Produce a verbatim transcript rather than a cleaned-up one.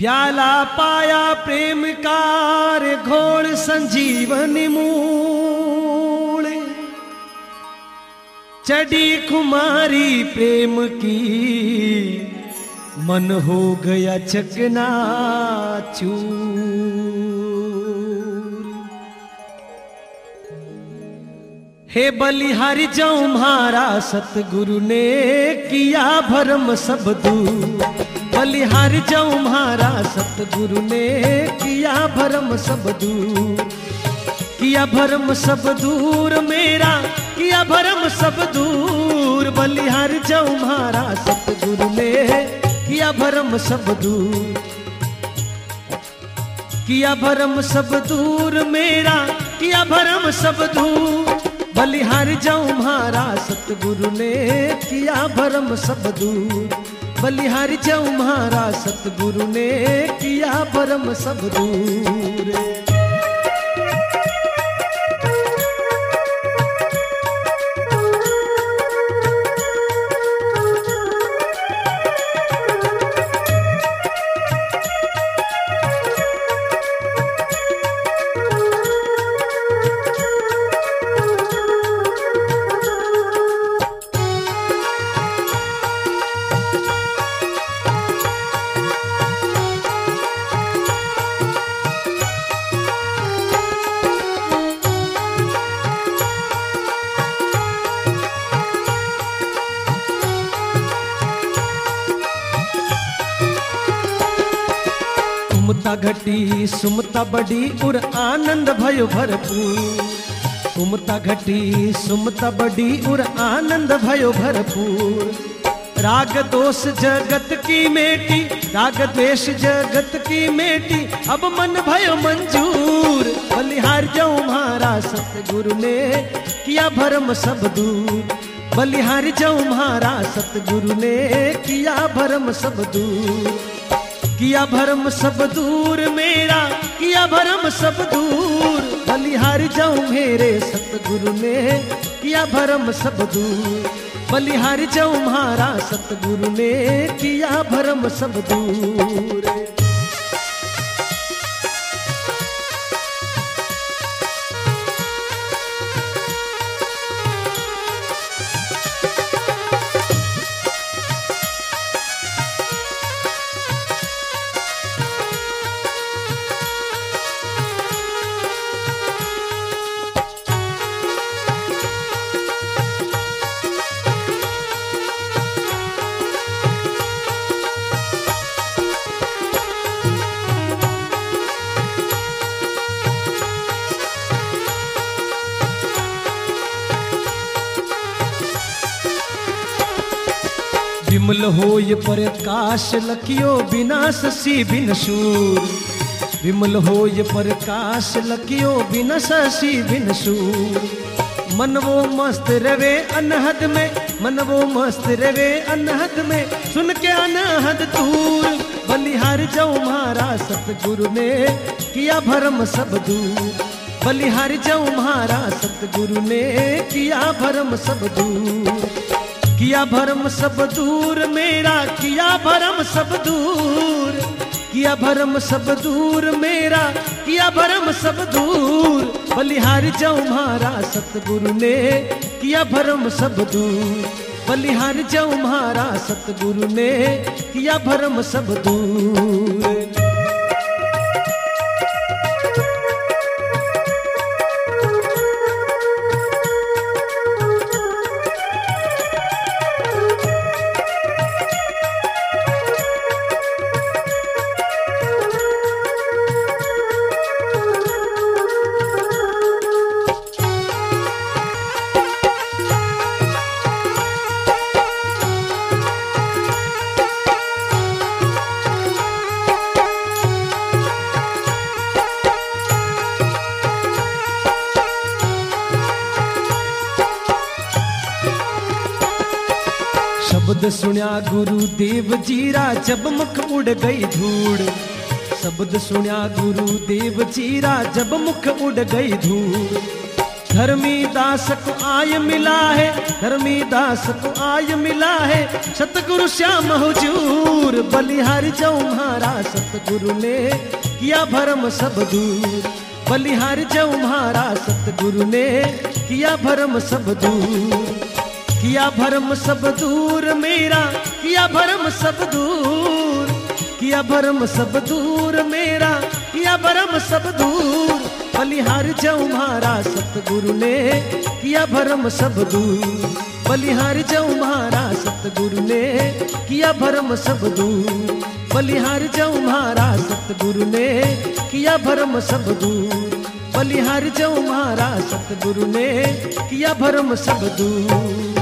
प्याला पाया प्रेम कार घोड़ संजीवन मूल चढ़ी खुमारी प्रेम की मन हो गया चकनाचूर। हे बलिहारी जाऊं म्हारा सतगुरु ने किया भरम सब दूर। बलिहारी जाऊं म्हारा सतगुरु ने किया भरम सब दूर। किया भरम सब दूर मेरा किया भरम सब दूर। बलिहारी जाऊं म्हारा सतगुरु ने किया भरम सब दूर। किया भरम सब दूर मेरा किया भरम सब दूर। बलिहारी जाऊं म्हारा सतगुरु ने किया भरम सब दूर। बलिहारी जाऊं म्हारा सतगुरु ने किया भरम सब दूर। उमता घटी सुमता बड़ी और आनंद भयो भरपूर। उमता घटी सुमता बड़ी और आनंद भयो भरपूर। राग दोष जगत की मेटी राग द्वेष जगत की मेटी अब मन भयो मंजूर। बलिहारी जाऊं म्हारा सतगुरु ने किया भरम सब दूर। बलिहारी जाऊं म्हारा सतगुरु ने किया भरम सब दूर। किया भरम सब दूर मेरा किया भरम सब दूर। बलिहारी जाऊं मेरे सतगुरु ने किया भरम सब दूर। बलिहारी जाऊं म्हारा सतगुरु ने किया भरम सब दूर। विमल होय प्रकाश लखियो विनाश सी बिन सूर। विमल होय प्रकाश लखियो विनाश सी बिन सूर। मन वो मस्त रवे अनहद में मन वो मस्त रवे अनहद में सुन के अनहद दूर। बलिहारी जाऊं म्हारा सतगुरु ने किया भरम सब दूर। बलिहारी जाऊं म्हारा सतगुरु ने किया भरम सब दूर। किया भरम सब दूर मेरा किया भरम सब दूर। किया भरम सब दूर मेरा किया भरम सब दूर। बलिहारी जाऊं म्हारा सतगुरु ने किया भरम सब दूर। बलिहारी जाऊं म्हारा सतगुरु ने किया भरम सब दूर। शब्द सुनिया गुरुदेव जीरा जब मुख उड़ गई धूड़। शब्द सुनिया गुरुदेव जीरा जब मुख उड़ गई धूड़। धर्मी दास को आय मिला है, धर्मी दास को आय मिला है, सतगुरु श्याम हुजूर। बलिहारी जाऊं महाराज सतगुरु ने किया भरम सब दूर, बलिहारी जाऊं महाराज सतगुरु ने किया भरम सब दूर, किया भरम सब दूर मेरा, किया भरम सब दूर, किया भरम सब दूर मेरा, किया भरम सब दूर। बलिहारी जाऊं महाराज सतगुरु ने किया भरम सब दूर, बलिहारी जाऊं महाराज सतगुरु ने किया भरम सब दूर, बलिहारी जाऊं महाराज सतगुरु ने किया भरम सब दूर, बलिहारी जाऊं महाराज सतगुरु ने किया भरम सब दूर।